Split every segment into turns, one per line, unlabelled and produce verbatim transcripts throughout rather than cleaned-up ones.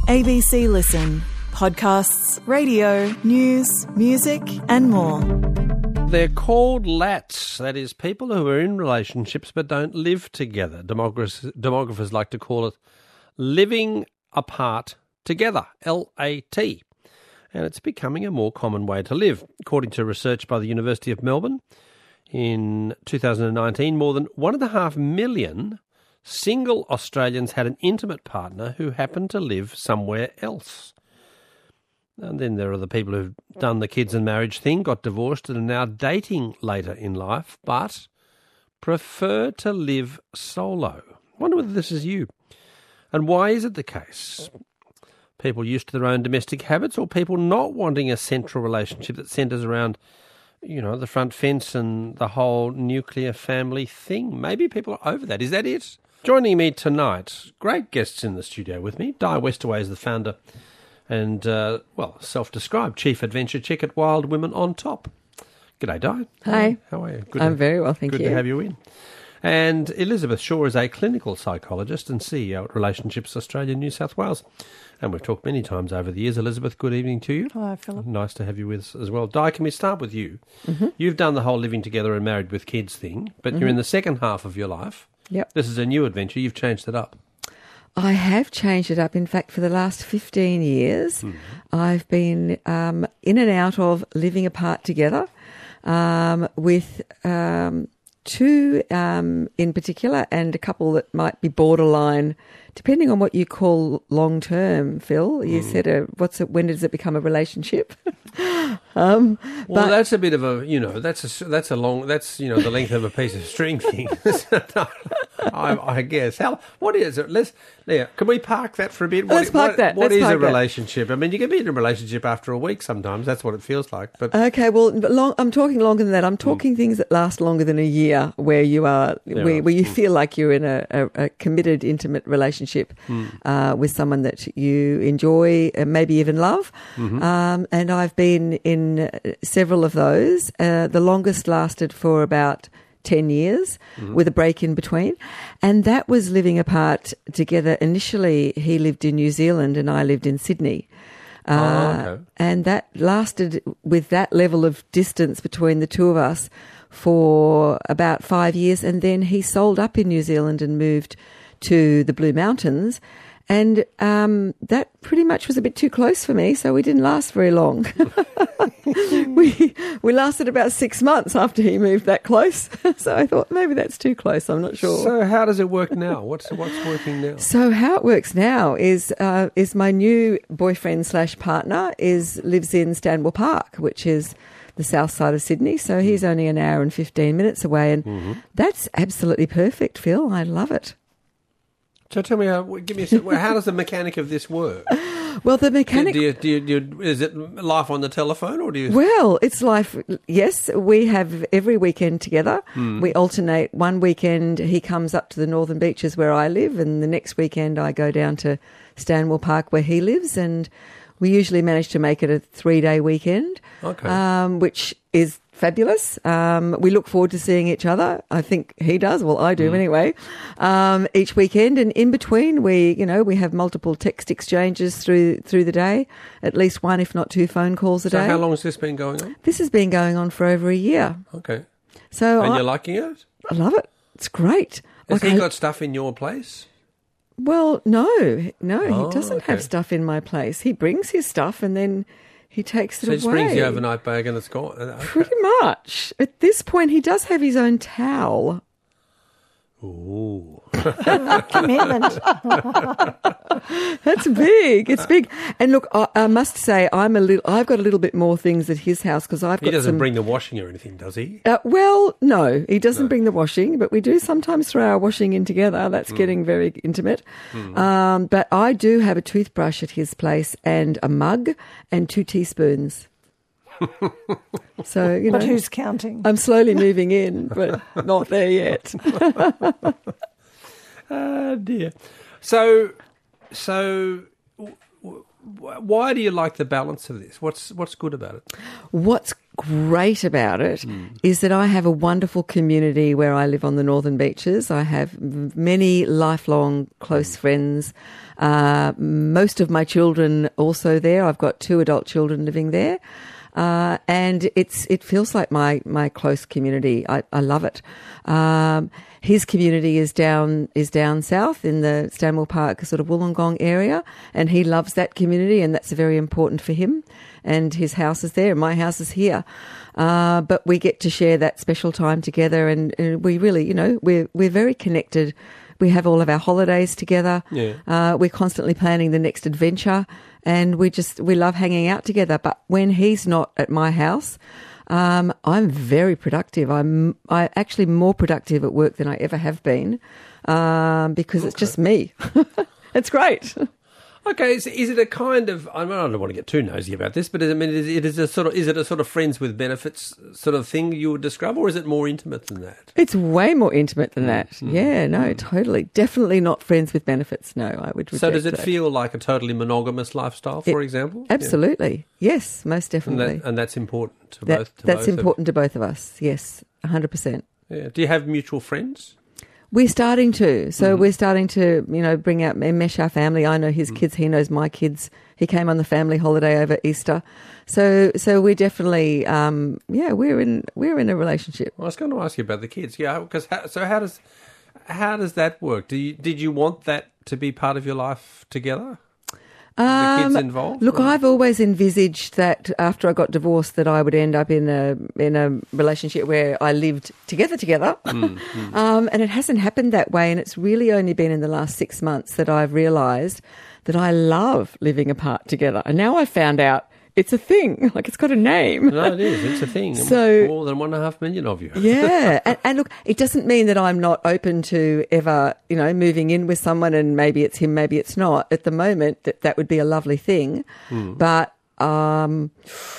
A B C Listen. Podcasts, radio, news, music and more.
They're called lats, that is, people who are in relationships but don't live together. Demographers, demographers like to call it living apart together, L A T. And it's becoming a more common way to live. According to research by the University of Melbourne, in two thousand nineteen, more than one and a half million single Australians had an intimate partner who happened to live somewhere else. And then there are the people who've done the kids and marriage thing, got divorced and are now dating later in life, but prefer to live solo. I wonder whether this is you. And why is it the case? People used to their own domestic habits, or people not wanting a central relationship that centres around, you know, the front fence and the whole nuclear family thing? Maybe people are over that. Is that it? Joining me tonight, great guests in the studio with me. Di Westaway is the founder and, uh, well, self-described chief adventure chick at Wild Women on Top. G'day, Di.
Hi.
How are you? Good
I'm
to,
very well, thank
good
you.
Good to have you in. And Elizabeth Shaw is a clinical psychologist and C E O at Relationships Australia, New South Wales. And we've talked many times over the years. Elizabeth, good evening to you.
Hello, Philip.
Nice to have you with us as well. Di, can we start with you?
Mm-hmm.
You've done the whole living together and married with kids thing, but mm-hmm. you're in the second half of your life.
Yep.
This is a new adventure. You've changed it up.
I have changed it up. In fact, for the last fifteen years, mm-hmm. I've been um, in and out of living apart together um, with um, two um, in particular and a couple that might be borderline, depending on what you call long-term, Phil. You mm. said, uh, what's it, when does it become a relationship? um,
well,
but,
that's a bit of a, you know, that's a, that's a long, that's, you know, the length of a piece of string thing. I, I guess. How? What is it? Let's. Yeah. Can we park that for a bit?
Let's
what,
park
what,
that.
What
Let's
is
park
a
that.
relationship? I mean, you can be in a relationship after a week sometimes. That's what it feels like. But
okay, well, long, I'm talking longer than that. I'm talking mm. things that last longer than a year, where you are,
yeah,
where,
right.
where you
mm.
feel like you're in a, a, a committed, intimate relationship mm. uh, with someone that you enjoy, and maybe even love. Mm-hmm. Um, and I've been in several of those. Uh, the longest lasted for about ten years mm-hmm. with a break in between. And that was living apart together. Initially, he lived in New Zealand and I lived in Sydney. Uh,
oh, okay.
And that lasted with that level of distance between the two of us for about five years. And then he sold up in New Zealand and moved to the Blue Mountains. And um, that pretty much was a bit too close for me, so we didn't last very long. we we lasted about six months after he moved that close. So I thought maybe that's too close. I'm not sure.
So how does it work now? What's what's working now?
So how it works now is uh, is my new boyfriend slash partner is lives in Stanwell Park, which is the south side of Sydney. So he's only an hour and fifteen minutes away, and mm-hmm. that's absolutely perfect, Phil. I love it.
So tell me, how, give me a, how does the mechanic of this work?
Well, the mechanic...
Do you, do you, do you, is it life on the telephone or do you...
Well, it's life, yes. We have every weekend together. Mm. We alternate. One weekend he comes up to the Northern Beaches where I live, and the next weekend I go down to Stanwell Park where he lives, and we usually manage to make it a three-day weekend,
okay.
um, which is fabulous. Um, we look forward to seeing each other. I think he does. Well, I do mm. anyway. Um, each weekend, and in between, we, you know, we have multiple text exchanges through through the day. At least one, if not two, phone calls a
so
day.
So how long has this been going on?
This has been going on for over a year.
Okay.
So
and
I,
you're liking it?
I love it. It's great.
Has
like
he
I,
got stuff in your place?
Well, no, no,
oh,
he doesn't
okay.
have stuff in my place. He brings his stuff and then he takes it
so
away.
So he brings the overnight bag and it's gone? Okay.
Pretty much. At this point, he does have his own towel.
Ooh.
Commitment.
That's big. It's big. And look, I, I must say, I'm a little. I've got a little bit more things at his house because I've got.
He doesn't
some,
bring the washing or anything, does he?
Uh, well, no, he doesn't
no.
bring the washing, but we do sometimes throw our washing in together. That's mm. getting very intimate. Mm. Um, but I do have a toothbrush at his place and a mug and two teaspoons. So, you know,
but who's counting?
I'm slowly moving in, but not there yet.
Oh dear. So, so, w- w- why do you like the balance of this? What's what's good about it?
What's great about it mm. is that I have a wonderful community where I live on the Northern Beaches. I have many lifelong close mm. friends. Uh, most of my children also there. I've got two adult children living there. Uh, and it's it feels like my, my close community. I, I love it. Um, his community is down is down south in the Stanmore Park sort of Wollongong area, and he loves that community, and that's very important for him. And his house is there, and my house is here. Uh, but we get to share that special time together, and, and we really, you know, we're we're very connected. We have all of our holidays together.
Yeah.
Uh, we're constantly planning the next adventure, and we just we love hanging out together. But when he's not at my house, um, I'm very productive. I'm I actually more productive at work than I ever have been, um, because okay. it's just me. It's great.
Okay, is, is it a kind of? I, mean, I don't want to get too nosy about this, but is, I mean, is it is a sort of is it a sort of friends with benefits sort of thing you would describe, or is it more intimate than that?
It's way more intimate than that.
Mm.
Yeah, no, mm. totally, definitely not friends with benefits. No, I would.
So does it
that.
feel like a totally monogamous lifestyle, for
it,
example?
Absolutely, yeah. Yes, most definitely,
and, that, and that's important to
that,
both. To
that's
both
important to both of us. Yes, a hundred percent.
Yeah. Do you have mutual friends?
We're starting to. So
mm-hmm.
we're starting to, you know, bring out, mesh our family. I know his mm-hmm. kids. He knows my kids. He came on the family holiday over Easter. So so we're definitely, um, yeah, we're in we're in a relationship.
I was going to ask you about the kids. Yeah, because so how does how does that work? Do you, did you want that to be part of your life together?
Um,
the kids involved?
Look,
or?
I've always envisaged that after I got divorced that I would end up in a in a relationship where I lived together together.
Mm, mm.
um, and it hasn't happened that way. And it's really only been in the last six months that I've realised that I love living apart together. And now I've found out it's a thing. Like, it's got a name.
No, it is. It's a thing.
So,
more than one and a half million of you.
Yeah. And, and look, it doesn't mean that I'm not open to ever, you know, moving in with someone and maybe it's him, maybe it's not. At the moment, that, that would be a lovely thing.
Mm.
But um,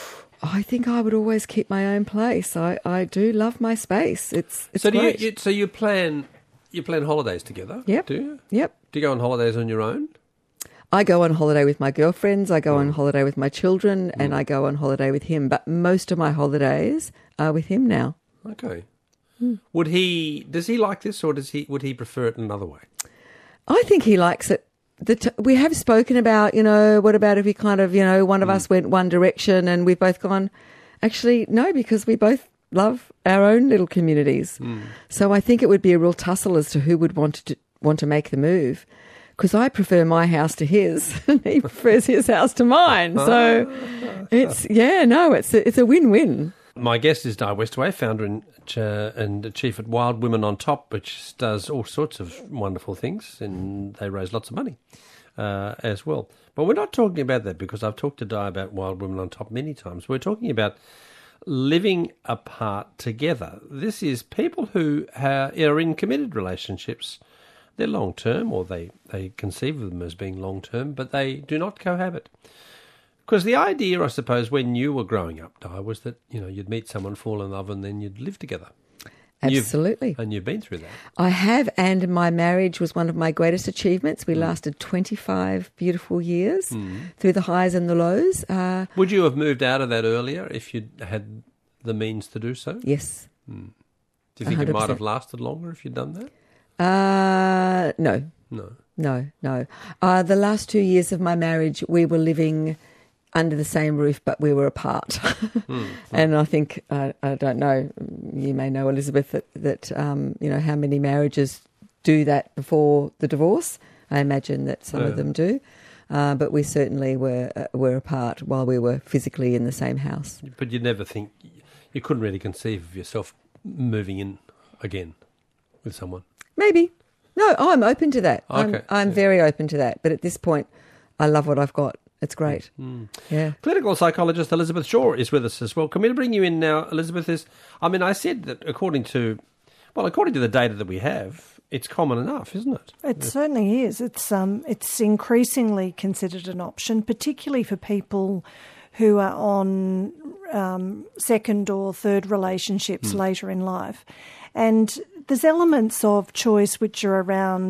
I think I would always keep my own place. I, I do love my space. It's, it's
so do
great.
you, you so you plan you plan holidays together?
Yep.
Do you?
Yep.
Do you go on holidays on your own?
I go on holiday with my girlfriends, I go
mm.
on holiday with my children, and
mm.
I go on holiday with him. But most of my holidays are with him now.
Okay.
Mm.
Would he? Does he like this, or does he? Would he prefer it another way?
I think he likes it. The t- we have spoken about, you know, what about if we kind of, you know, one of mm. us went one direction, and we've both gone, actually, no, because we both love our own little communities.
Mm.
So I think it would be a real tussle as to who would want to want to make the move. Because I prefer my house to his, and he prefers his house to mine. So it's, yeah, no, it's a, it's a win-win.
My guest is Di Westaway, founder and, uh, and chief at Wild Women on Top, which does all sorts of wonderful things, and they raise lots of money uh, as well. But we're not talking about that, because I've talked to Di about Wild Women on Top many times. We're talking about living apart together. This is people who are in committed relationships. They're long-term, or they, they conceive of them as being long-term, but they do not cohabit. Because the idea, I suppose, when you were growing up, Di, was that, you know, you'd meet someone, fall in love, and then you'd live together.
Absolutely.
You've, and you've been through that.
I have, and my marriage was one of my greatest achievements. We mm. lasted twenty-five beautiful years
mm.
through the highs and the lows. Uh,
Would you have moved out of that earlier if you'd had the means to do so?
Yes.
Mm. Do you think
one hundred percent.
It might have lasted longer if you'd done that?
Uh, no.
No.
No, no. Uh, the last two years of my marriage, we were living under the same roof, but we were apart.
mm.
And I think, uh, I don't know, you may know, Elizabeth, that, that um, you know, how many marriages do that before the divorce. I imagine that some
yeah.
of them do. Uh, but we certainly were uh, were apart while we were physically in the same house.
But you'd never think, you couldn't really conceive of yourself moving in again with someone?
Maybe. No, oh, I'm open to that.
Okay.
I'm, I'm
yeah.
very open to that. But at this point, I love what I've got. It's great.
Mm.
Yeah.
Clinical psychologist Elizabeth Shaw is with us as well. Can we bring you in now, Elizabeth? Is I mean, I said that according to, well, according to the data that we have, it's common enough, isn't it?
It certainly is. It's um, it's increasingly considered an option, particularly for people who are on um, second or third relationships mm. later in life. And there's elements of choice which are around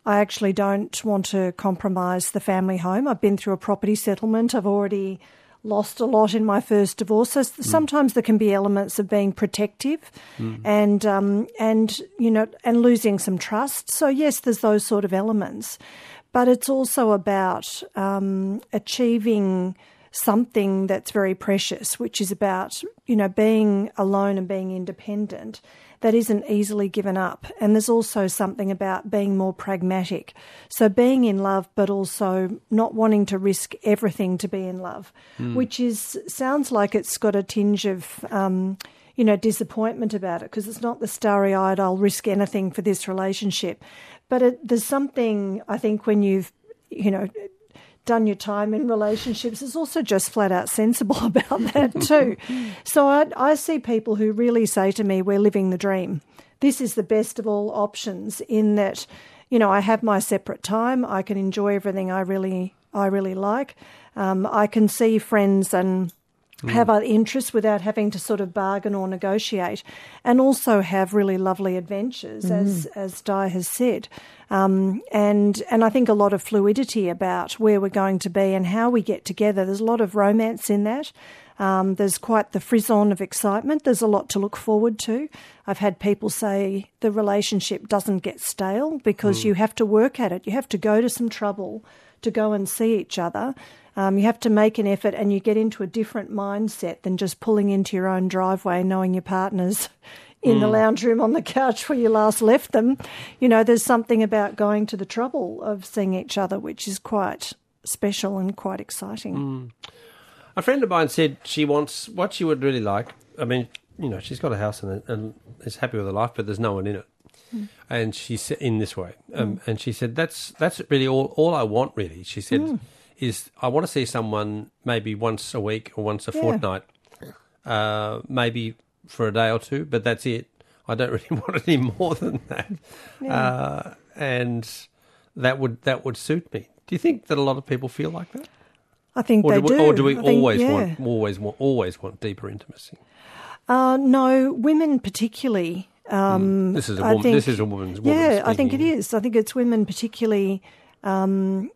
I actually don't want to compromise the family home. I've been through a property settlement. I've already lost a lot in my first divorce. So mm. sometimes there can be elements of being protective mm. and, um, and, you know, and losing some trust. So, yes, there's those sort of elements. But it's also about um, achieving something that's very precious, which is about, you know, being alone and being independent. That isn't easily given up. And there's also something about being more pragmatic. So being in love, but also not wanting to risk everything to be in love, mm. which is sounds like it's got a tinge of, um, you know, disappointment about it, because it's not the starry-eyed, I'll risk anything for this relationship. But it, there's something, I think, when you've, you know, done your time in relationships, is also just flat out sensible about that too. So I, I see people who really say to me, we're living the dream. This is the best of all options, in that, you know, I have my separate time. I can enjoy everything I really, I really like. Um, I can see friends and mm. have other interests without having to sort of bargain or negotiate, and also have really lovely adventures, mm. as, as Di has said. Um, and and I think a lot of fluidity about where we're going to be and how we get together. There's a lot of romance in that. Um, there's quite the frisson of excitement. There's a lot to look forward to. I've had people say the relationship doesn't get stale because mm. you have to work at it. You have to go to some trouble to go and see each other. Um, you have to make an effort, and you get into a different mindset than just pulling into your own driveway knowing your partner's in mm. the lounge room on the couch where you last left them. You know, there's something about going to the trouble of seeing each other which is quite special and quite exciting.
Mm. A friend of mine said she wants, what she would really like, I mean, you know, she's got a house and, and is happy with her life, but there's no one in it. Mm. And she said, in this way, um, mm. and she said, that's that's really all, all I want, really. She said, mm. is I want to see someone maybe once a week or once a yeah. fortnight, uh, maybe for a day or two, but that's it. I don't really want any more than that. Yeah. Uh, and that would that would suit me. Do you think that a lot of people feel like that?
I think
or
they
do.
do.
Or do we
I
always
think, yeah.
want always want always want deeper intimacy?
Uh, no, women particularly. Um,
mm. This is a
I
woman.
think,
this is a woman's.
Yeah,
woman
I think it is. I think it's women particularly um,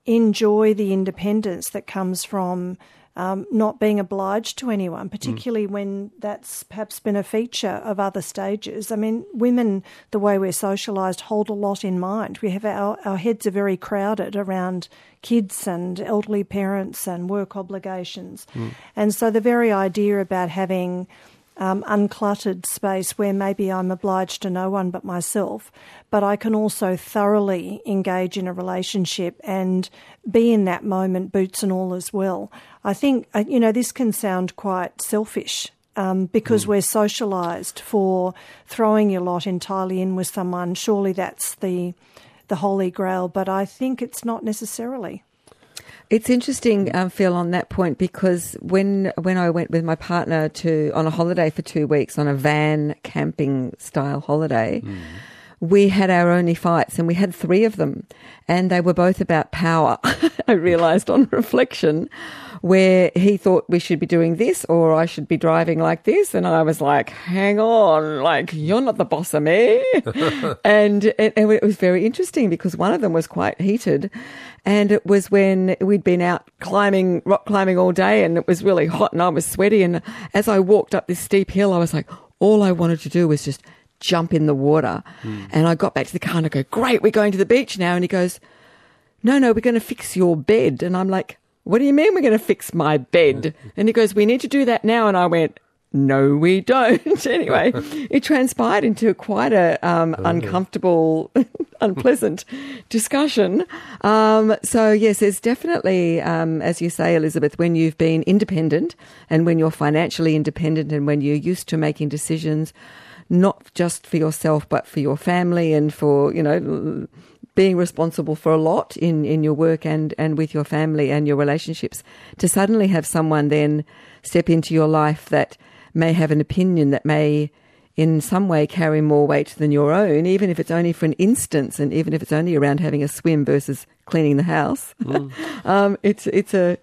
enjoy the independence that comes from Um, not being obliged to anyone, particularly mm. when that's perhaps been a feature of other stages. I mean, women, the way we're socialised, hold a lot in mind. We have our, our heads are very crowded around kids and elderly parents and work obligations. Mm. And so the very idea about having um, uncluttered space where maybe I'm obliged to no one but myself, but I can also thoroughly engage in a relationship and be in that moment, boots and all as well. I think, you know, this can sound quite selfish um, because mm. we're socialised for throwing your lot entirely in with someone. Surely that's the the holy grail, but I think it's not necessarily.
It's interesting, um, Phil, on that point, because when when I went with my partner to on a holiday for two weeks on a van camping style holiday, mm. we had our only fights, and we had three of them, and they were both about power. I realised on reflection, where he thought we should be doing this or I should be driving like this, and I was like, hang on, like, you're not the boss of me. and, it, and it was very interesting because one of them was quite heated, and it was when we'd been out climbing, rock climbing all day, and it was really hot and I was sweaty, and as I walked up this steep hill, I was like, all I wanted to do was just jump in the water. Mm. And I got back to the car and I go, great, we're going to the beach now. And he goes, no, no, we're going to fix your bed. And I'm like, what do you mean we're going to fix my bed? And he goes, we need to do that now. And I went, no, we don't. Anyway, it transpired into quite a um, uncomfortable, unpleasant discussion. Um, so, yes, there's definitely, um, as you say, Elizabeth, when you've been independent and when you're financially independent and when you're used to making decisions, not just for yourself, but for your family and for, you know, being responsible for a lot in, in your work and, and with your family and your relationships, to suddenly have someone then step into your life that may have an opinion that may in some way carry more weight than your own, even if it's only for an instance and even if it's only around having a swim versus cleaning the house. Mm. um, it's, it's a, yeah.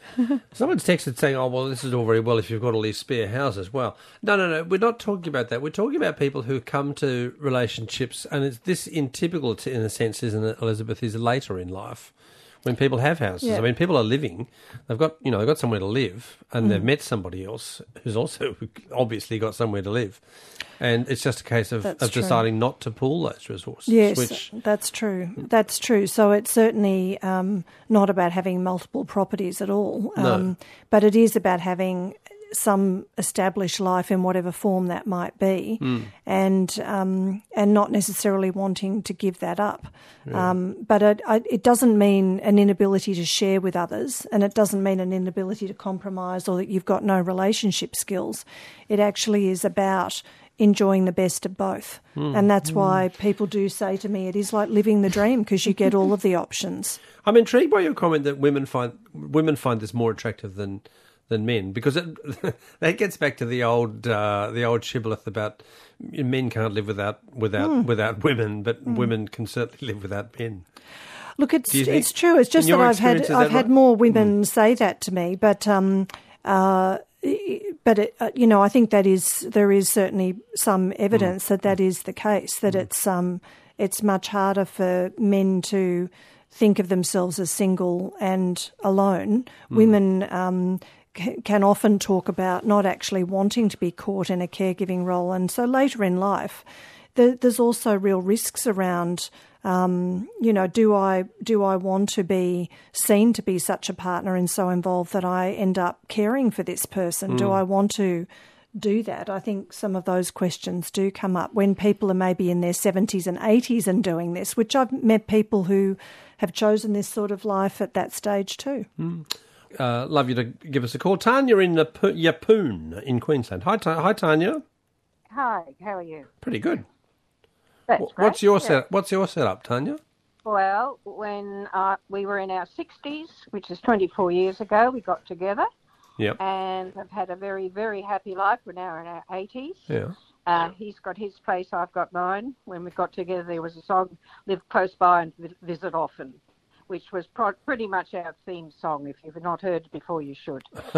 Someone's texted saying, oh, well, this is all very well if you've got all these spare houses. Well, no, no, no, we're not talking about that. We're talking about people who come to relationships, and it's this in typical, in a sense, isn't it, Elizabeth, is later in life when people have houses.
Yeah.
I mean, people are living, they've got, you know, they've got somewhere to live, and
Mm.
they've met somebody else who's also obviously got somewhere to live. And it's just a case of,
That's
of
true.
deciding not to pool those resources.
Yes,
Which,
that's true. That's true. So it's certainly um, not about having multiple properties at all,
No.
um, but it is about having some established life in whatever form that might be,
Mm.
and um, and not necessarily wanting to give that up.
Yeah.
Um, but it, it doesn't mean an inability to share with others, and it doesn't mean an inability to compromise or that you've got no relationship skills. It actually is about enjoying the best of both.
Mm.
And that's why people do say to me, it is like living the dream because you get all of the options.
I'm intrigued by your comment that women find women find this more attractive than than men, because it that gets back to the old uh, the old shibboleth about men can't live without without
Mm.
without women, but
Mm.
women can certainly live without men.
Look, it's
Do you think-
it's true. It's just
in
that
your
I've had
experience, is
I've
that
had
right?
more women say that to me, but um, uh, but it, uh, you know, I think that is there is certainly some evidence that that is the case. That it's um it's much harder for men to think of themselves as single and alone.
Mm.
Women um, c- can often talk about not actually wanting to be caught in a caregiving role, and so later in life, there, there's also real risks around. Um, you know, do I do I want to be seen to be such a partner and so involved that I end up caring for this person? Do
Mm.
I want to do that? I think some of those questions do come up when people are maybe in their seventies and eighties and doing this, which I've met people who have chosen this sort of life at that stage too.
Mm. Uh, love you to give us a call. Tanya in Yap- Yapoon in Queensland. Hi, Ta- hi, Tanya.
Hi, how are you?
Pretty good.
That's
Wh-
great.
What's your
yeah.
set? What's your setup, Tanya?
Well, when uh, we were in our sixties, which is twenty-four years ago, we got together
Yep.
and have had a very, very happy life. We're now in our eighties.
Yeah.
Uh, he's got his place, I've got mine. When we got together, there was a song, Live Close By and vi- Visit Often, which was pro- pretty much our theme song. If you've not heard it before, you should.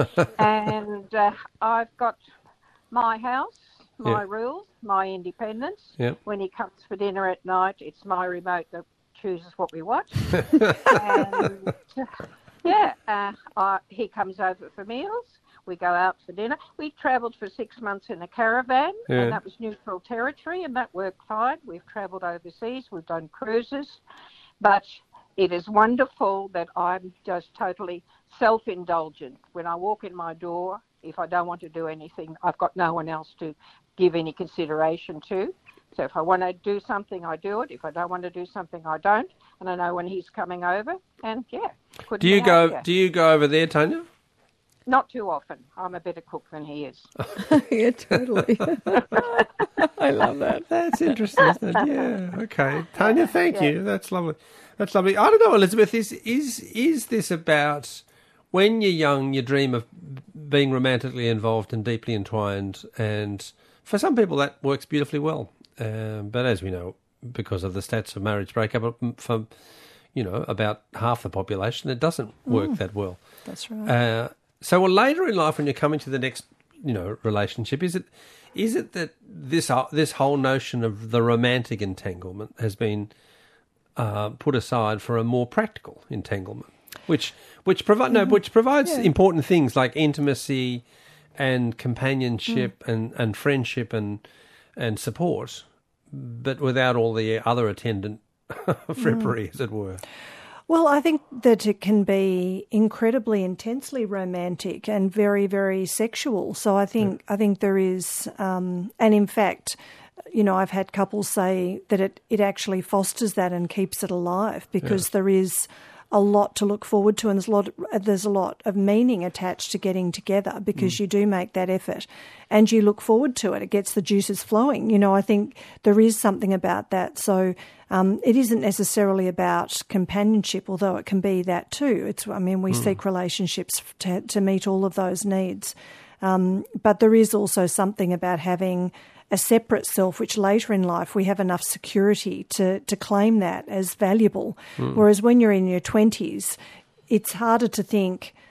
And uh, I've got my house, my
Yeah.
rules, my independence.
Yep.
When he comes for dinner at night, it's my remote that chooses what we watch. and, yeah, uh, I, he comes over for meals. We go out for dinner. We travelled for six months in a caravan,
Yeah.
and that was neutral territory, and that worked fine. We've travelled overseas. We've done cruises. But it is wonderful that I'm just totally self-indulgent. When I walk in my door, if I don't want to do anything, I've got no one else to give any consideration to. So if I want to do something, I do it. If I don't want to do something, I don't. And I know when he's coming over. And, yeah, couldn't
Do you
be
go?
happier.
Do you go over there, Tanya?
Not too often. I'm a better cook than he is.
Yeah, totally. I love that.
That's interesting, isn't it? Yeah. Okay, Tanya. Thank
yeah.
you. That's lovely. That's lovely. I don't know, Elizabeth. Is is is this about when you're young, you dream of being romantically involved and deeply entwined, and for some people that works beautifully well. Um, but as we know, because of the stats of marriage breakup, for you know about half the population, it doesn't work
Mm.
that well.
That's right.
Uh, so, well, later in life, when you're coming to the next, you know, relationship, is it is it that this uh, this whole notion of the romantic entanglement has been uh, put aside for a more practical entanglement, which which provide no, which provides
Yeah.
important things like intimacy and companionship and, and friendship and and support, but without all the other attendant frippery, as it were.
Well, I think that it can be incredibly intensely romantic and very, very sexual. So I think I think there is, um, and in fact, you know, I've had couples say that it, it actually fosters that and keeps it alive because
Yeah.
there is a lot to look forward to and there's a lot there's a lot of meaning attached to getting together because
Mm.
you do make that effort and you look forward to it. It gets the juices flowing. You know, I think there is something about that. So um, it isn't necessarily about companionship, although it can be that too. It's I mean, we
Mm.
seek relationships to, to meet all of those needs. Um, but there is also something about having a separate self, which later in life we have enough security to, to claim that as valuable.
Mm.
Whereas when you're in your twenties, it's harder to think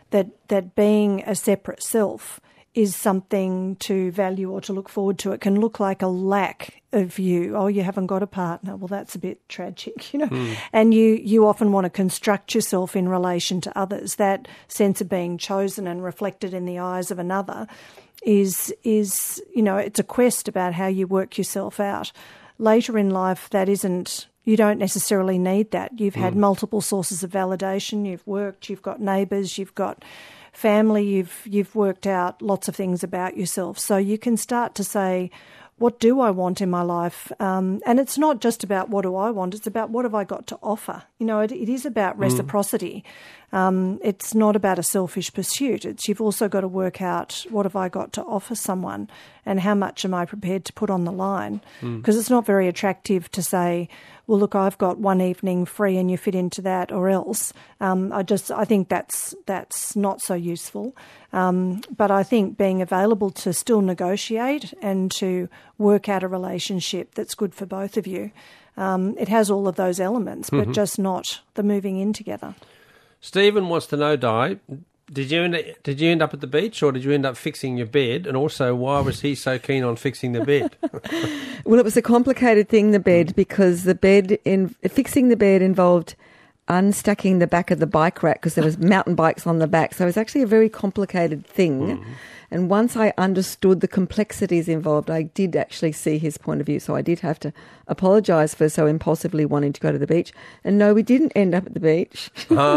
that that being a separate self is something to value or to look forward to. It can look like a lack of you. Oh, you haven't got a partner. Well, that's a bit tragic, you know. Mm. And you, you often want to construct yourself in relation to others. That sense of being chosen and reflected in the eyes of another is, is you know, it's a quest about how you work yourself out. Later in life, that isn't, you don't necessarily need that. You've had mm. multiple sources of validation. You've worked, you've got neighbours, you've got family, you've you've worked out lots of things about yourself. So you can start to say, what do I want in my life? Um, and it's not just about what do I want, it's about what have I got to offer. You know, it, it is about reciprocity. Mm. Um, it's not about a selfish pursuit. It's you've also got to work out what have I got to offer someone and how much am I prepared to put on the line. Because mm. it's not very attractive to say, well, look, I've got one evening free and you fit into that or else. Um, I just, I think that's that's not so useful. Um, but I think being available to still negotiate and to work out a relationship that's good for both of you, um, it has all of those elements, but mm-hmm. just not the moving in together.
Stephen wants to know, Di, did you end, did you end up at the beach or did you end up fixing your bed? And also, why was he so keen on fixing the bed?
Well, it was a complicated thing, the bed, because the bed in fixing the bed involved unstacking the back of the bike rack because there was mountain bikes on the back. So it was actually a very complicated thing. Mm. And once I understood the complexities involved, I did actually see his point of view. So I did have to apologise for so impulsively wanting to go to the beach. And no, we didn't end up at the beach.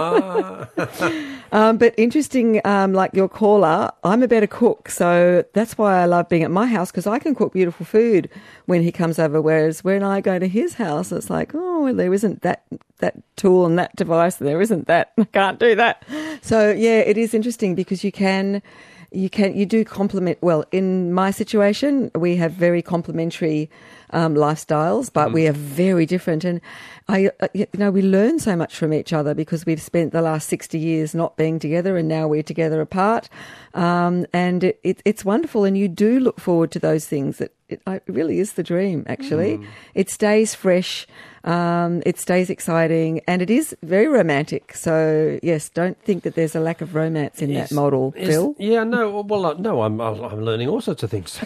Ah. um, but interesting, um, like your caller, I'm a better cook. So that's why I love being at my house because I can cook beautiful food when he comes over. Whereas when I go to his house, it's like, oh, well, there isn't that that tool and that device. There isn't that. I can't do that. So, yeah, it is interesting because you can... You can, you do complement, well, in my situation, we have very complementary um, lifestyles, but mm. we are very different. And, I, uh, you know, we learn so much from each other because we've spent the last sixty years not being together and now we're together apart. Um, and it, it, it's wonderful. And you do look forward to those things. That it, it really is the dream, actually. Mm. It stays fresh. Um, it stays exciting and it is very romantic. So, yes, don't think that there's a lack of romance in yes. that model,
yes.
Phil.
Yeah, no, well, uh, no, I'm I'm learning all sorts of things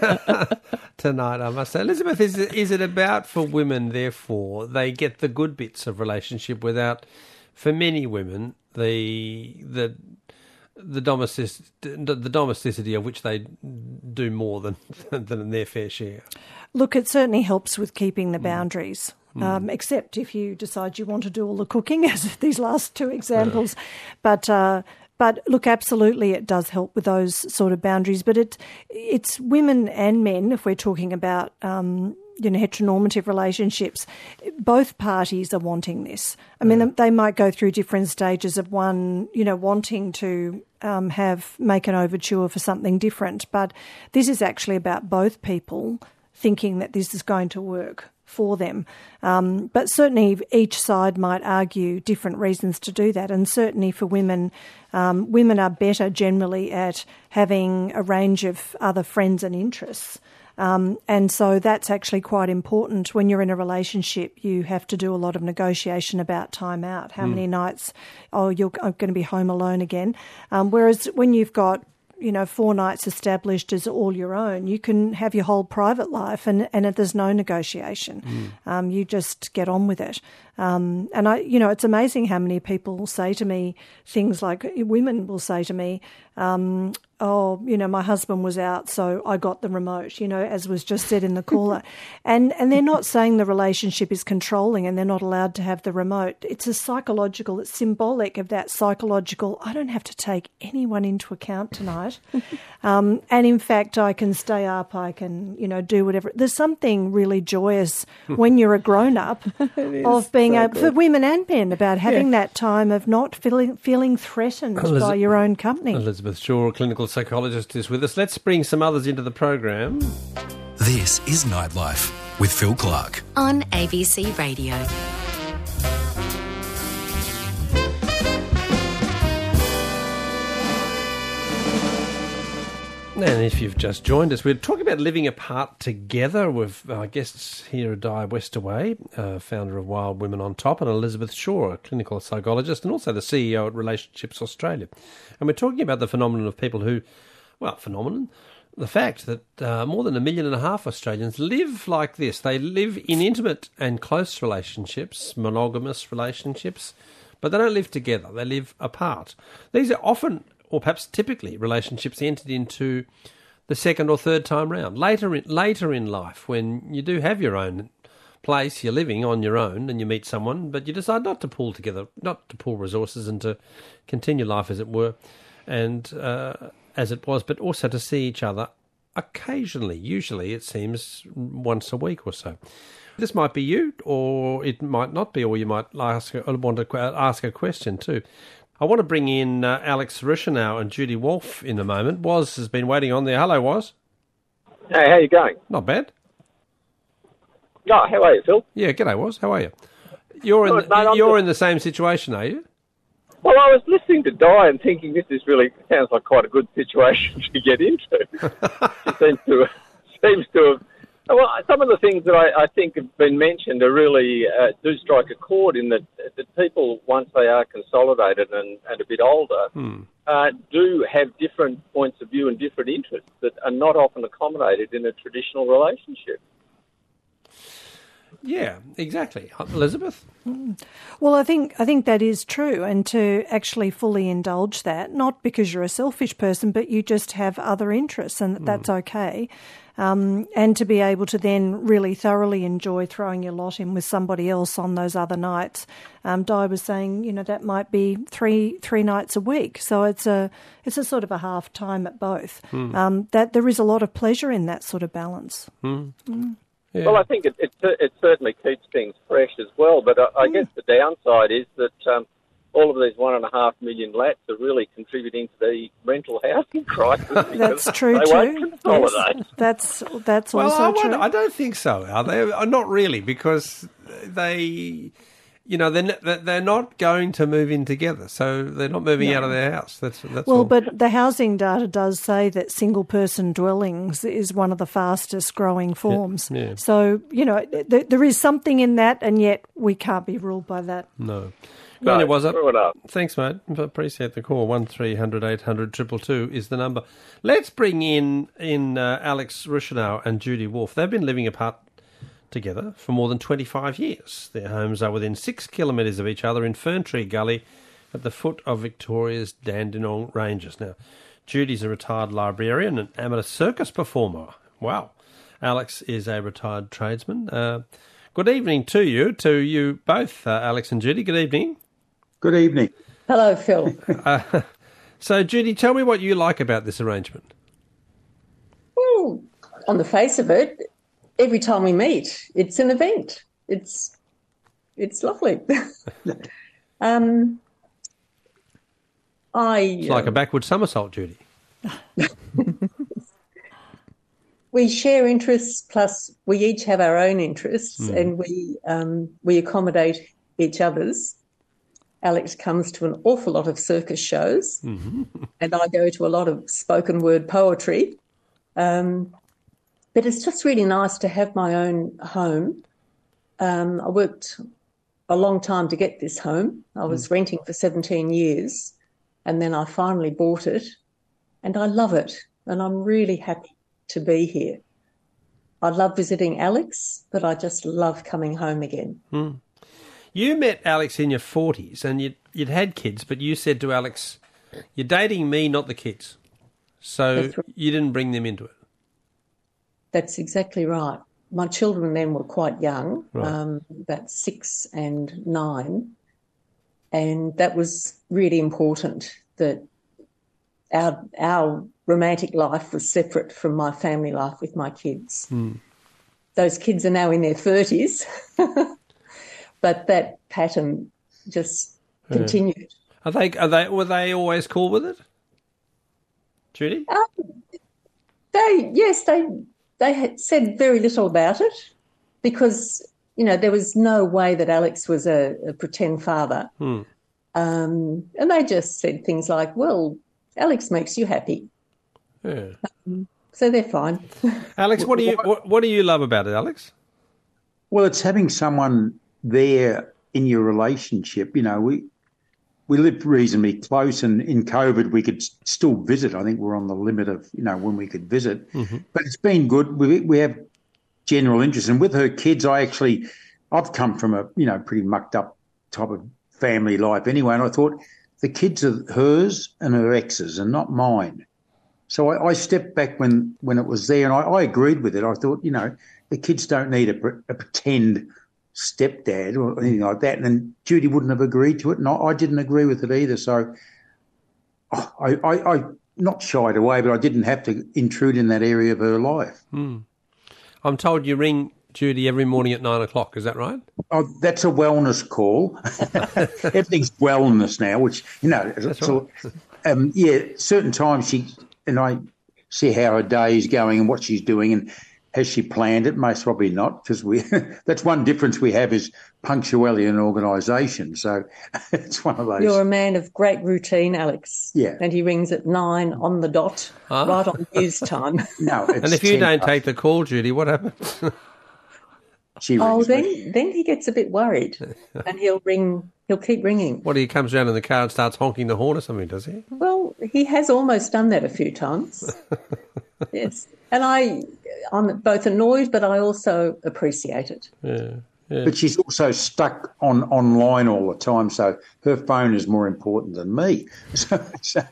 tonight, I must say. Elizabeth, is it, is it about for women, therefore, they get the good bits of relationship without, for many women, the the the domestic the domesticity of which they do more than than their fair share?
Look, it certainly helps with keeping the boundaries. Mm. Um, except if you decide you want to do all the cooking, as these last two examples. Yeah. But uh, but look, absolutely, it does help with those sort of boundaries. But it it's women and men, if we're talking about um, you know heteronormative relationships, both parties are wanting this. I mean, yeah. they might go through different stages of one, you know, wanting to um, have make an overture for something different. But this is actually about both people thinking that this is going to work for them. Um, but certainly each side might argue different reasons to do that. And certainly for women, um, women are better generally at having a range of other friends and interests. Um, and so that's actually quite important. When you're in a relationship, you have to do a lot of negotiation about time out. How mm. many nights, oh, you're going to be home alone again. Um, whereas when you've got you know, four nights established as all your own, you can have your whole private life and, and there's no negotiation. Mm. Um, you just get on with it. Um, and, I, you know, it's amazing how many people say to me things like, women will say to me, um, oh, you know, my husband was out, so I got the remote, you know, as was just said in the caller. and and they're not saying the relationship is controlling and they're not allowed to have the remote. It's a psychological, it's symbolic of that psychological, I don't have to take anyone into account tonight. um, and in fact, I can stay up, I can, you know, do whatever. There's something really joyous when you're a grown-up of being so able, good. For women and men, about having yeah. that time of not feeling, feeling threatened Eliz- by your own company.
Elizabeth Shaw, clinical psychologist, is with us. Let's bring some others into the program.
This is Nightlife with Phil Clark
on A B C Radio.
And if you've just joined us, we're talking about living apart together with our guests here, Di Westaway, uh, founder of Wild Women on Top, and Elizabeth Shaw, a clinical psychologist and also the C E O at Relationships Australia. And we're talking about the phenomenon of people who, well, phenomenon, the fact that uh, more than a million and a half Australians live like this. They live in intimate and close relationships, monogamous relationships, but they don't live together. They live apart. These are often, or perhaps typically, relationships entered into the second or third time round. Later in, later in life, when you do have your own place, you're living on your own and you meet someone, but you decide not to pull together, not to pool resources and to continue life as it were, and uh, as it was, but also to see each other occasionally. Usually, it seems, once a week or so. This might be you, or it might not be, or you might ask, want to ask a question too. I want to bring in uh, Alex Ruscinow and Judy Wolfe in a moment. Woz has been waiting on there. Hello, Woz.
Hey, how you going?
Not bad.
Oh, how are you, Phil?
Yeah, g'day, Woz. How are you? You're in
Good,
the,
mate,
you're
just...
in the same situation, are you?
Well, I was listening to Di and thinking this is really sounds like quite a good situation to get into. She seems to seems to have. Well, some of the things that I, I think have been mentioned are really uh, do strike a chord in that, that people, once they are consolidated and, and a bit older,
Hmm.
uh, do have different points of view and different interests that are not often accommodated in a traditional relationship.
Yeah, exactly. Elizabeth?
Well, I think I think that is true, and to actually fully indulge that, not because you're a selfish person, but you just have other interests, and mm. that's okay. Um, and to be able to then really thoroughly enjoy throwing your lot in with somebody else on those other nights. Um, Di was saying, you know, that might be three three nights a week, so it's a it's a sort of a half time at both. Mm. Um, that there is a lot of pleasure in that sort of balance.
Mm.
Mm.
Yeah. Well, I think it, it it certainly keeps things fresh as well. But I, I guess the downside is that um, all of these one and a half million lats are really contributing to the rental housing crisis.
That's true
they
too.
Won't consolidate.
Yes, that's that's
well,
also
I wonder,
true.
I don't think so. Are they? Uh, Not really, because they, you know, they're n- they're not going to move in together, so they're not moving
No.
out of their house. That's that's
well,
all.
but the housing data does say that single-person dwellings is one of the fastest-growing forms.
Yeah, yeah.
So, you know, th- there is something in that, and yet we can't be ruled by that.
No.
No,
Well, was it?
screw it up.
Thanks, mate. Appreciate the call. One three hundred eight hundred two two two is the number. Let's bring in in uh, Alex Ruscinow and Judy Wolfe. They've been living apart together for more than twenty-five years. Their homes are within six kilometres of each other in Ferntree Gully at the foot of Victoria's Dandenong Ranges. Now, Judy's a retired librarian and amateur circus performer. Wow. Alex is a retired tradesman. Uh, good evening to you, to you both, uh, Alex and Judy. Good evening.
Good evening.
Hello, Phil.
uh, so, Judy, tell me what you like about this arrangement.
Well, on the face of it, every time we meet, it's an event. It's it's lovely. um, I
It's like a backward somersault, Judy.
We share interests, plus we each have our own interests,
Mm.
and we um, we accommodate each other's. Alex comes to an awful lot of circus shows,
Mm-hmm.
and I go to a lot of spoken word poetry. Um, but it's just really nice to have my own home. Um, I worked a long time to get this home. I was mm. renting for seventeen years, and then I finally bought it, and I love it, and I'm really happy to be here. I love visiting Alex, but I just love coming home again.
Mm. You met Alex in your forties and you'd, you'd had kids, but you said to Alex, you're dating me, not the kids. So
That's right.
You didn't bring them into it.
That's exactly right. My children then were quite young,
Right.
um, about six and nine, and that was really important that our our romantic life was separate from my family life with my kids.
Mm.
Those kids are now in their thirties, but that pattern just
Yeah.
continued.
Are they? Are they? Were they always cool with it, Judy?
Um, they yes, they they had said very little about it because you know there was no way that Alex was a, a pretend father,
Hmm.
um, and they just said things like, "Well, Alex makes you happy."
Yeah.
Um, so they're fine.
Alex, what do you what, what do you love about it, Alex?
Well, it's having someone there in your relationship. You know, we we lived reasonably close, and in COVID we could still visit. I think we're on the limit of, you know, when we could visit. Mm-hmm. But it's been good. We we have general interest, and with her kids, I actually I've come from a, you know, pretty mucked up type of family life anyway, and I thought the kids are hers and her ex's and not mine. So I, I stepped back when, when it was there, and I, I agreed with it. I thought, you know, the kids don't need a, a pretend stepdad or anything like that. And then Judy wouldn't have agreed to it, and I, I didn't agree with it either. So I, I, I not shied away, but I didn't have to intrude in that area of her life.
Hmm. I'm told you ring Judy every morning at nine o'clock. Is that right?
Oh, that's a wellness call. Everything's wellness now, which, you know,
that's
so,
right.
um, yeah, certain times she and I see how her day is going and what she's doing, and has she planned it? Most probably not, because we that's one difference we have is punctuality in organisation. So it's one of those.
You're a man of great routine, Alex.
Yeah.
And he rings at nine on the dot,
huh?
right on news time.
No, it's
and if you
ten
don't
past.
take the call, Judy, what happens?
She
oh,
rings
then
me.
then he gets a bit worried, and he'll ring. He'll keep ringing.
What, he comes around in the car and starts honking the horn or something, does he?
Well, he has almost done that a few times. Yes, and I, I'm both annoyed, but I also appreciate it.
Yeah. Yeah.
But she's also stuck on online all the time, so her phone is more important than me. So, so.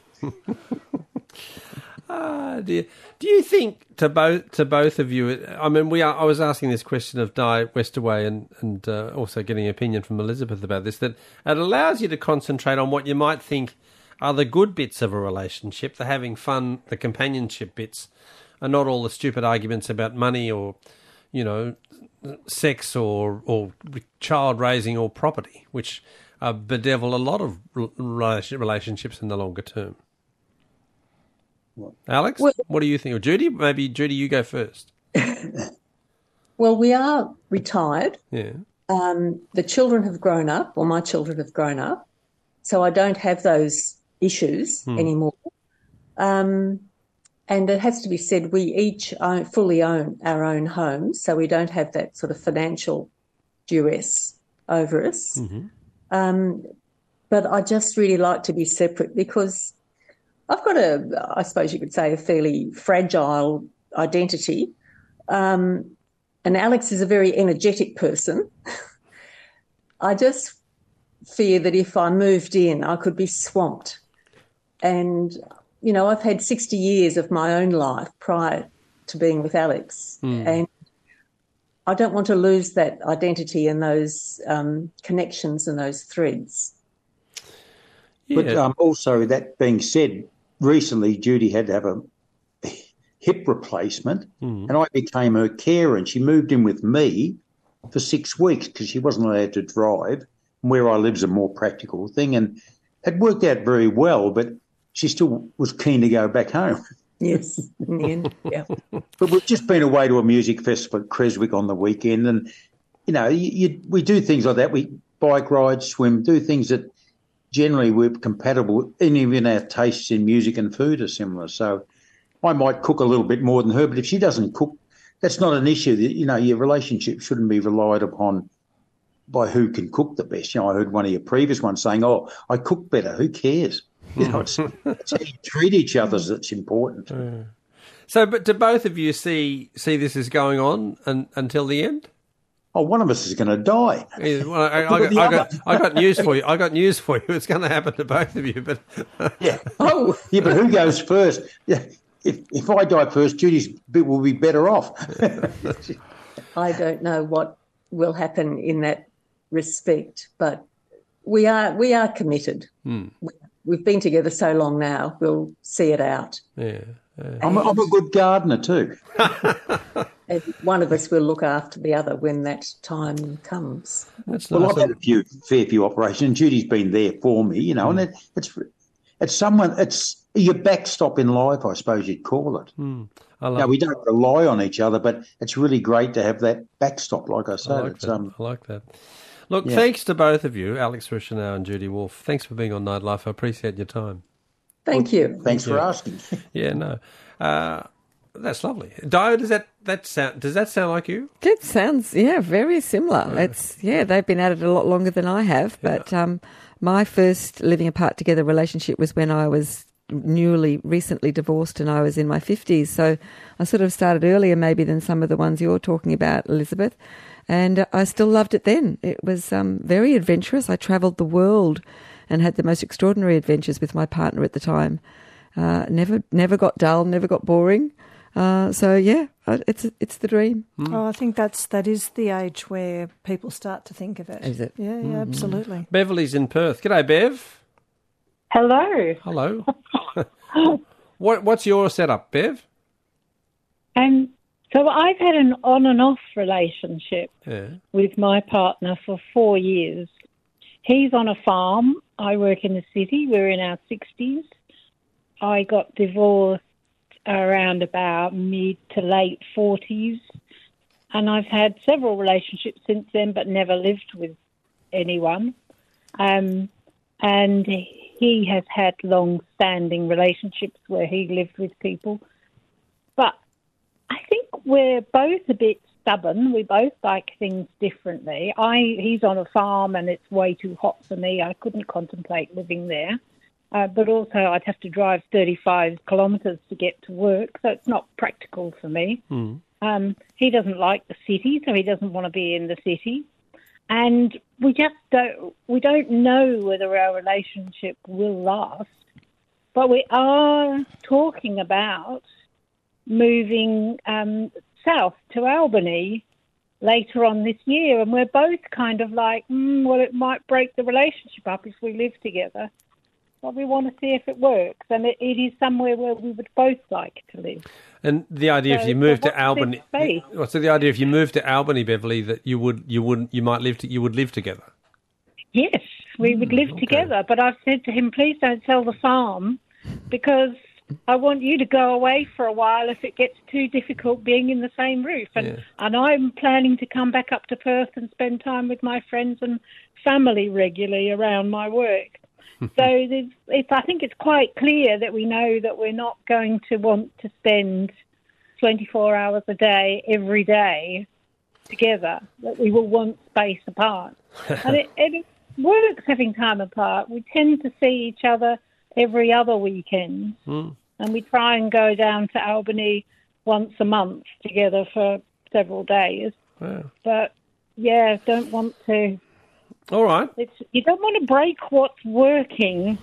Ah, dear. Do you think to both to both of you? I mean, we are. I was asking this question of Di Westerway and and uh, also getting an opinion from Elizabeth about this. That it allows you to concentrate on what you might think are the good bits of a relationship, the having fun, the companionship bits, and not all the stupid arguments about money or, you know, sex or or child raising or property, which uh, bedevil a lot of relationships in the longer term. Alex,
well,
what do you think? Or Judy, maybe Judy, you go first.
Well, we are retired.
Yeah.
Um, the children have grown up, or my children have grown up, so I don't have those issues hmm. anymore. Um, and it has to be said, we each own, fully own our own homes, so we don't have that sort of financial duress over us. Mm-hmm. Um, but I just really like to be separate because I've got a, I suppose you could say, a fairly fragile identity. Um, and Alex is a very energetic person. I just fear that if I moved in, I could be swamped. And, you know, I've had sixty years of my own life prior to being with Alex. Mm. And I don't want to lose that identity and those um, connections and those threads.
Yeah. But um, also, that being said, recently Judy had to have a hip replacement mm. and I became her carer, and she moved in with me for six weeks because she wasn't allowed to drive. Where I live is a more practical thing, and it worked out very well, but she still was keen to go back home.
Yes, in the end, yeah.
But we've just been away to a music festival at Creswick on the weekend, and, you know, you, you, we do things like that. We bike ride, swim, do things that generally we're compatible, and even our tastes in music and food are similar. So I might cook a little bit more than her, but if she doesn't cook, that's not an issue. You know, your relationship shouldn't be relied upon by who can cook the best. You know, I heard one of your previous ones saying, oh, I cook better. Who cares? You know, it's, it's how you treat each other that's important.
Yeah. So, but do both of you see see this as going on and, until the end?
Oh, one of us is going to die.
Yeah, well, I, I, got, I, got, I got news for you. I got news for you. It's going to happen to both of you. But
yeah, oh, yeah, but who goes first? Yeah, if if I die first, Judy's bit will be better off.
I don't know what will happen in that respect, but we are we are committed. Hmm. We've been together so long now. We'll see it out.
Yeah, yeah.
I'm, a, I'm a good gardener too.
And one of us will look after the other when that time comes.
That's
well,
nice.
I've had a few fair few operations. Judy's been there for me, you know, mm. and it, it's it's someone. It's your backstop in life, I suppose you'd call it.
Mm. I love
now, we don't rely on each other, but it's really great to have that backstop. Like I said,
I like
it's,
that.
Um,
I like that. Look,
yeah.
thanks to both of you, Alex Reichenau and Judy Wolfe. Thanks for being on Nightlife. I appreciate your time.
Thank you.
Thanks for
Yeah.
asking.
Yeah, no. Uh, that's lovely. Dio, does that, that sound, does that sound like you?
It sounds, yeah, very similar. It's, yeah, they've been at it a lot longer than I have. But um, my first living apart together relationship was when I was newly, recently divorced and I was in my fifties. So I sort of started earlier maybe than some of the ones you're talking about, Elizabeth. And uh, I still loved it then. It was um, very adventurous. I travelled the world and had the most extraordinary adventures with my partner at the time. Uh, never, never got dull, never got boring. Uh, so yeah, it's it's the dream.
Mm.
Oh, I think that's that is the age where people start to think of it.
Is it?
Yeah, yeah, absolutely.
Beverly's in Perth. G'day, Bev.
Hello.
Hello. what What's your setup, Bev?
Um, so I've had an on and off relationship
Yeah.
with my partner for four years. He's on a farm. I work in the city. We're in our sixties. I got divorced around about mid to late forties, and I've had several relationships since then, but never lived with anyone. Um, and he has had long-standing relationships where he lived with people. But I think we're both a bit stubborn. We both like things differently. I he's on a farm and it's way too hot for me. I couldn't contemplate living there. Uh, but also I'd have to drive thirty-five kilometres to get to work, so it's not practical for me.
Mm.
Um, he doesn't like the city, so he doesn't want to be in the city. And we just don't, we don't know whether our relationship will last. But we are talking about moving um, south to Albany later on this year. And we're both kind of like, mm, well, it might break the relationship up if we live together. But we want to see if it works. And it, it is somewhere where we would both like to live.
And the idea
So-
if you move
so
to
what's
Albany,
this space?
well, so the idea if you move to Albany, Beverly, that you would you would you might live to, you would live together.
Yes, we would live together, but I've said to him, please don't sell the farm because I want you to go away for a while if it gets too difficult being in the same roof. And,
Yeah.
and I'm planning to come back up to Perth and spend time with my friends and family regularly around my work. So there's, it's, I think it's quite clear that we know that we're not going to want to spend twenty-four hours a day every day together, that we will want space apart. And it, it works having time apart. We tend to see each other every other weekend,
Mm.
and we try and go down to Albany once a month together for several days.
Wow.
But, yeah, don't want to...
All right.
It's, you don't want to break what's working.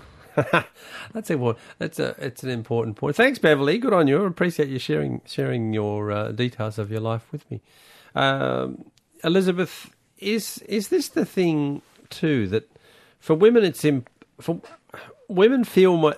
That's a that's a it's an important point. Thanks, Beverly. Good on you. I appreciate you sharing sharing your uh, details of your life with me. Um, Elizabeth, is is this the thing too that for women it's imp- for women feel mo-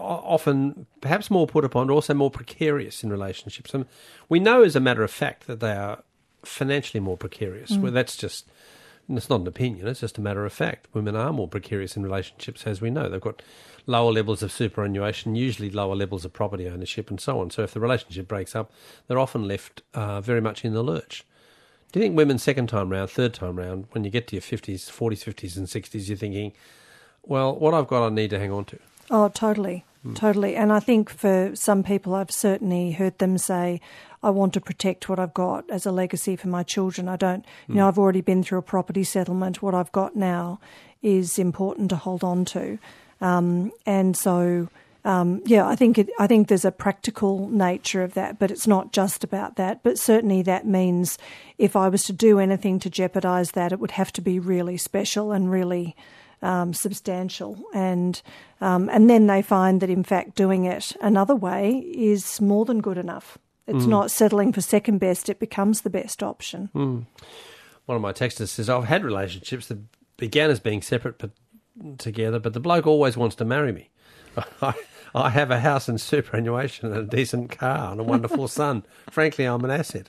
often perhaps more put upon, but also more precarious in relationships. And we know as a matter of fact that they are financially more precarious.
Mm.
Well, that's just. It's not an opinion, it's just a matter of fact. Women are more precarious in relationships, as we know. They've got lower levels of superannuation, usually lower levels of property ownership and so on. So if the relationship breaks up, they're often left uh, very much in the lurch. Do you think women second time round, third time round, when you get to your fifties, forties, fifties and sixties, you're thinking, well, what I've got I need to hang on to?
Oh, totally,
Mm.
totally. And I think for some people, I've certainly heard them say, I want to protect what I've got as a legacy for my children. I don't, you know,
Mm.
I've already been through a property settlement. What I've got now is important to hold on to. Um, and so, um, yeah, I think it, I think there's a practical nature of that, but it's not just about that. But certainly that means if I was to do anything to jeopardise that, it would have to be really special and really Um, substantial, and um, and then they find that in fact doing it another way is more than good enough. It's
Mm.
not settling for second best; it becomes the best option.
Mm. One of my texters says, I've had relationships that began as being separate but together, but the bloke always wants to marry me. I, I have a house and superannuation and a decent car and a wonderful son. Frankly, I'm an asset.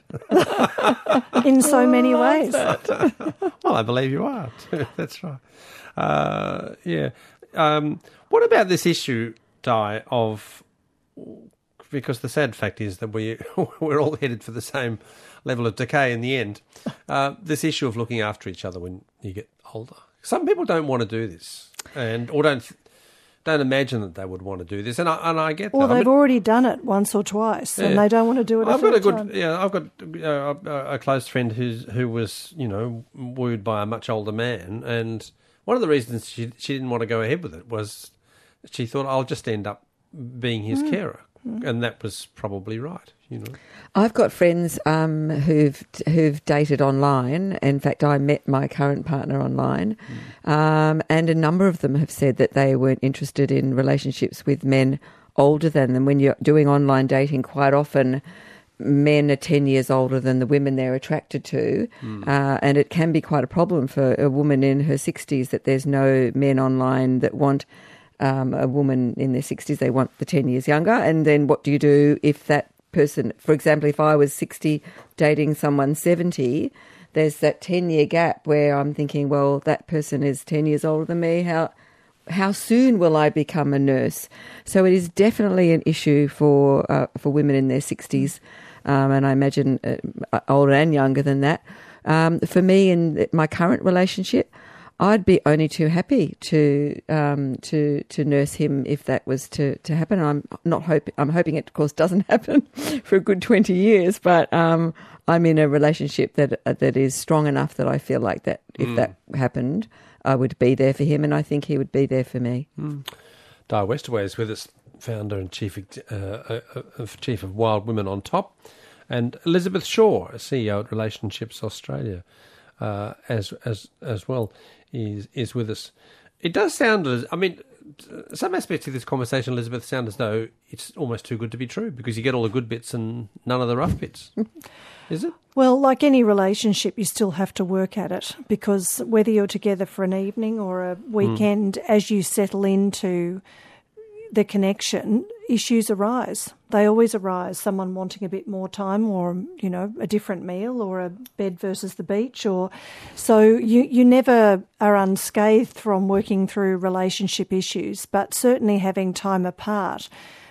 In so many ways.
Well, I believe you are too. That's right. Uh, yeah. Um, what about this issue, Di, of, because the sad fact is that we, we're all headed for the same level of decay in the end, uh, this issue of looking after each other when you get older. Some people don't want to do this and or don't don't imagine that they would want to do this, and I and I get that.
Or they've
I mean,
already done it once or twice,
Yeah.
and they don't want to do it. A
I've got a
third
good,
time.
yeah. I've got uh, a, a close friend who's who was, you know, wooed by a much older man, and one of the reasons she she didn't want to go ahead with it was she thought, I'll just end up being his
Mm.
carer, and that was probably right, you know.
I've got friends um, who've who've dated online. In fact, I met my current partner online, um, and a number of them have said that they weren't interested in relationships with men older than them. When you're doing online dating, quite often men are ten years older than the women they're attracted to,
Mm.
uh, and it can be quite a problem for a woman in her sixties that there's no men online that want um, a woman in their sixties. They want the ten years younger, and then what do you do if that person, for example, if I was sixty dating someone seventy, there's that ten-year gap where I'm thinking, well, that person is ten years older than me. How how soon will I become a nurse? So it is definitely an issue for uh, for women in their sixties, um, and I imagine uh, older and younger than that. Um, for me, in my current relationship, I'd be only too happy to um, to to nurse him if that was to, to happen. I'm not hoping. I'm hoping it, of course, doesn't happen for a good twenty years. But um, I'm in a relationship that uh, that is strong enough that I feel like that if
Mm.
that happened, I would be there for him, and I think he would be there for me.
Mm. Di Westaway is with us, founder and chief uh, uh, uh, chief of Wild Women on Top, and Elizabeth Shaw, C E O at Relationships Australia, uh, as as as well. Is is with us. It does sound as, I mean, some aspects of this conversation, Elizabeth, sound as though it's almost too good to be true because you get all the good bits and none of the rough bits. Is it?
Well, like any relationship, you still have to work at it because whether you're together for an evening or a weekend, mm. as you settle into the connection, issues arise. They always arise. Someone wanting a bit more time or, you know, a different meal or a bed versus the beach. Or so you, you never are unscathed from working through relationship issues, but certainly having time apart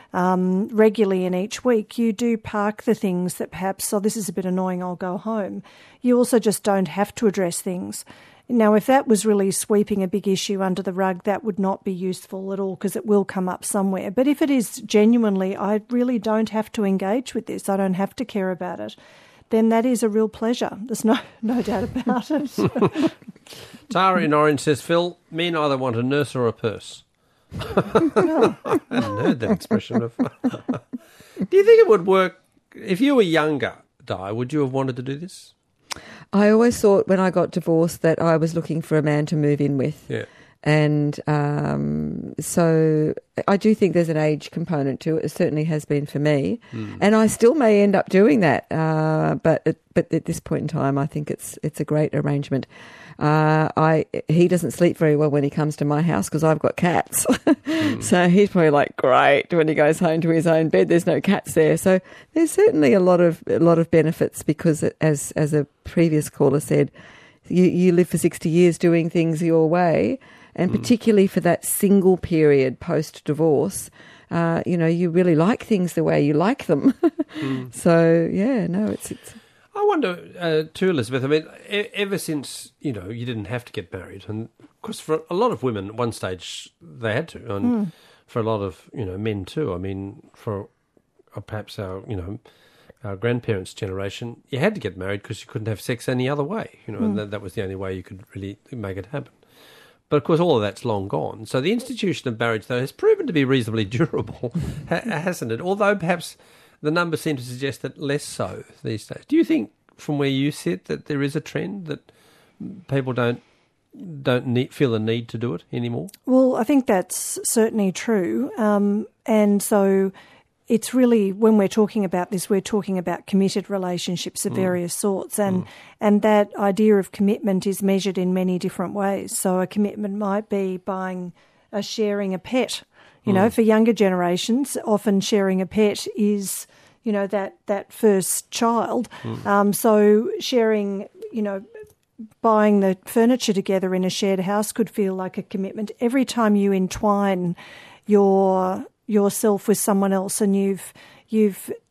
um, regularly in each week, you do park the things that perhaps, oh, this is a bit annoying, I'll go home. You also just don't have to address things. Now, if that was really sweeping a big issue under the rug, that would not be useful at all because it will come up somewhere. But if it is genuinely, I really don't have to engage with this, I don't have to care about it, then that is a real pleasure. There's no no doubt about it.
Tara in Orange says, Phil, men either want a nurse or a purse. I hadn't heard that expression of. Do you think it would work if you were younger, Di? Would you have wanted to do this?
I always thought when I got divorced that I was looking for a man to move in with.
Yeah.
And um, so I do think there's an age component to it. It certainly has been for me.
Mm.
And I still may end up doing that. Uh, but at, but at this point in time, I think it's it's a great arrangement. Uh, I he doesn't sleep very well when he comes to my house because I've got cats. mm. So he's probably like, great, when he goes home to his own bed, there's no cats there. So there's certainly a lot of a lot of benefits because, as as a previous caller said, you, you live for sixty years doing things your way. And mm. particularly for that single period post-divorce, uh, you know, you really like things the way you like them. mm. So, yeah, no, it's... it's
I wonder, uh, too, Elizabeth, I mean, e- ever since, you know, you didn't have to get married, and of course for a lot of women at one stage they had to, and
mm.
for a lot of, you know, men too. I mean, for uh, perhaps our, you know, our grandparents' generation, you had to get married because you couldn't have sex any other way, you know, mm. and that, that was the only way you could really make it happen. But, of course, all of that's long gone. So the institution of marriage, though, has proven to be reasonably durable, hasn't it? Although perhaps the numbers seem to suggest that less so these days. Do you think, from where you sit, that there is a trend that people don't don't need, feel the need to do it anymore?
Well, I think that's certainly true. Um, and so it's really, when we're talking about this, we're talking about committed relationships of mm. various sorts. And, mm. and that idea of commitment is measured in many different ways. So a commitment might be buying, uh, sharing a pet. You mm. know, for younger generations, often sharing a pet is, you know, that, that first child. Mm. Um, so sharing, you know, buying the furniture together in a shared house could feel like a commitment. Every time you entwine your yourself with someone else and you've you've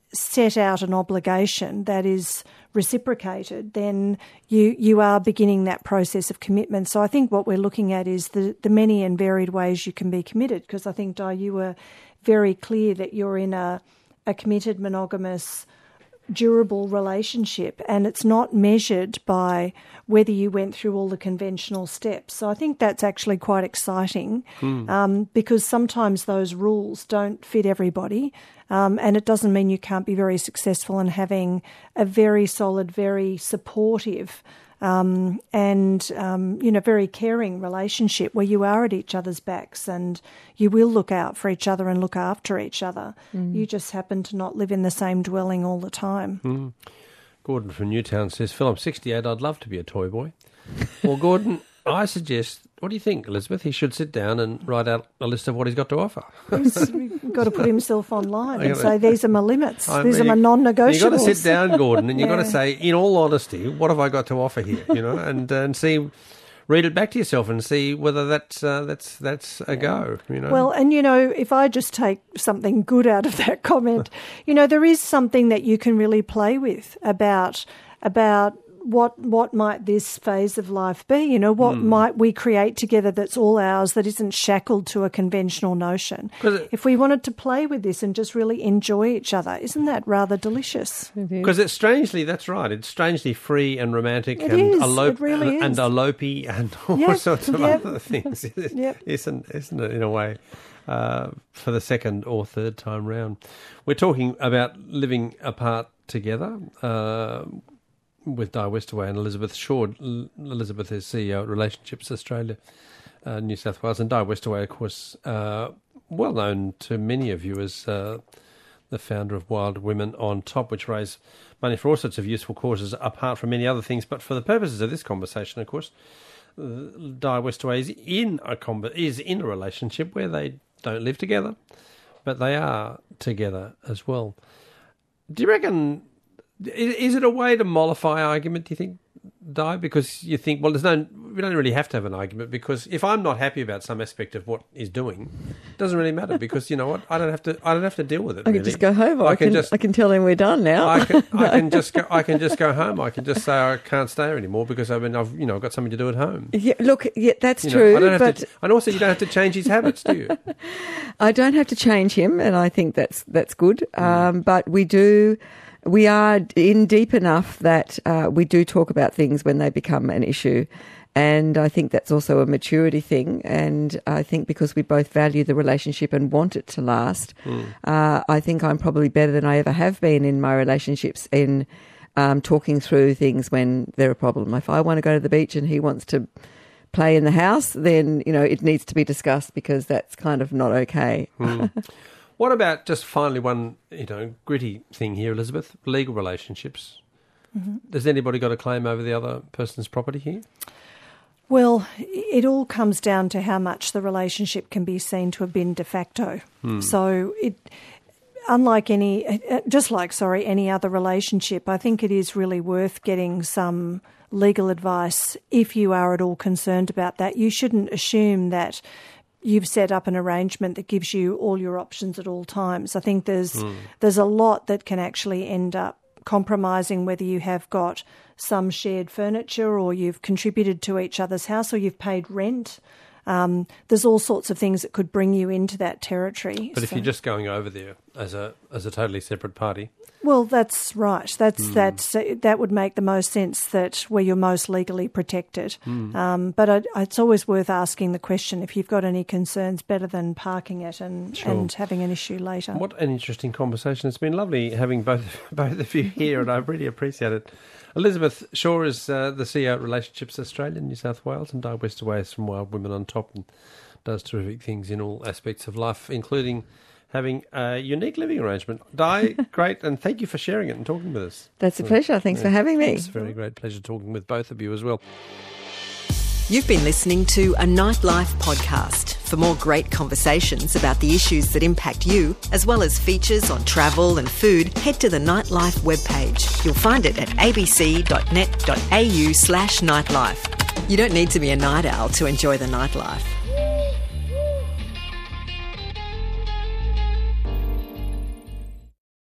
set out an obligation that is reciprocated, then you you are beginning that process of commitment. So I think what we're looking at is the, the many and varied ways you can be committed, because I think, Di, you were very clear that you're in a, a committed, monogamous, durable relationship, and it's not measured by whether you went through all the conventional steps. So I think that's actually quite exciting, mm. um, because sometimes those rules don't fit everybody, um, and it doesn't mean you can't be very successful in having a very solid, very supportive um, and um, you know, very caring relationship where you are at each other's backs and you will look out for each other and look after each other. Mm. You just happen to not live in the same dwelling all the time.
Mm. Gordon from Newtown says, Phil, I'm sixty-eight, I'd love to be a toy boy. Well, Gordon, I suggest, what do you think, Elizabeth? He should sit down and write out a list of what he's got to offer.
He's got to put himself online and say, these are my limits,
I
these
mean,
are my non-negotiables.
You've got to sit down, Gordon, and you've
yeah.
got to say, in all honesty, what have I got to offer here? You know, and and see, read it back to yourself and see whether that's uh, that's that's a yeah. go. You know.
Well, and you know, if I just take something good out of that comment, you know, there is something that you can really play with about about. What what might this phase of life be? You know, what mm. might we create together that's all ours, that isn't shackled to a conventional notion? It, if we wanted to play with this and just really enjoy each other, isn't that rather delicious?
Because it's strangely, that's right, it's strangely free and romantic
it
and,
is.
elope,
it really
and, and
is.
elopey and all
yep.
sorts of
yep.
other things,
yep.
isn't, isn't it, in a way, uh, for the second or third time round. We're talking about living apart together, uh, with Di Westaway and Elizabeth Shaw. Elizabeth is C E O at Relationships Australia, uh, New South Wales, and Di Westaway, of course, uh, well known to many of you as uh, the founder of Wild Women on Top, which raise money for all sorts of useful causes, apart from many other things. But for the purposes of this conversation, of course, uh, Di Westaway is in a com- is in a relationship where they don't live together, but they are together as well. Do you reckon? Is it a way to mollify argument, do you think, Di? Because you think, well, there's no, we don't really have to have an argument, because if I'm not happy about some aspect of what he's doing, it doesn't really matter, because you know what, I don't have to, I don't have to deal with it.
I
really.
can just go home. Or I, I can, can just, I can tell him we're done now.
I can, no. I can just, go, I can just go home. I can just say I can't stay here anymore because I've been, I've, you know, I've got something to do at home.
Yeah, look, yeah, that's
you
true.
Know, I don't have
but
to, and also, you don't have to change his habits, do you?
I don't have to change him, and I think that's that's good. Mm. Um, but we do. We are in deep enough that uh, we do talk about things when they become an issue. And I think that's also a maturity thing. And I think because we both value the relationship and want it to last, mm. uh, I think I'm probably better than I ever have been in my relationships in um, talking through things when they're a problem. If I want to go to the beach and he wants to play in the house, then, you know, it needs to be discussed, because that's kind of not okay.
Mm. What about, just finally, one, you know, gritty thing here, Elizabeth, legal relationships. Mm-hmm. Has anybody got a claim over the other person's property here?
Well, it all comes down to how much the relationship can be seen to have been de facto. Hmm. So it, unlike any, just like, sorry, any other relationship, I think it is really worth getting some legal advice if you are at all concerned about that. You shouldn't assume that you've set up an arrangement that gives you all your options at all times. I think there's mm. there's a lot that can actually end up compromising, whether you have got some shared furniture or you've contributed to each other's house or you've paid rent. Um, there's all sorts of things that could bring you into that territory.
But
so.
if you're just going over there as a as a totally separate party...
Well, that's right. That's
mm.
that's uh, that would make the most sense, that where you're most legally protected. Mm. Um, but I, it's always worth asking the question if you've got any concerns, better than parking it and,
sure.
and having an issue later.
What an interesting conversation. It's been lovely having both both of you here, and I really appreciate it. Elizabeth Shaw is uh, the C E O at Relationships Australia, New South Wales, and Di Westaway is from Wild Women on Top and does terrific things in all aspects of life, including having a unique living arrangement. Di, great, and thank you for sharing it and talking with us.
That's a pleasure. Thanks yeah, for having me.
It's a very great pleasure talking with both of you as well.
You've been listening to a Nightlife podcast. For more great conversations about the issues that impact you, as well as features on travel and food, head to the Nightlife webpage. You'll find it at abc.net.au slash nightlife. You don't need to be a night owl to enjoy the nightlife.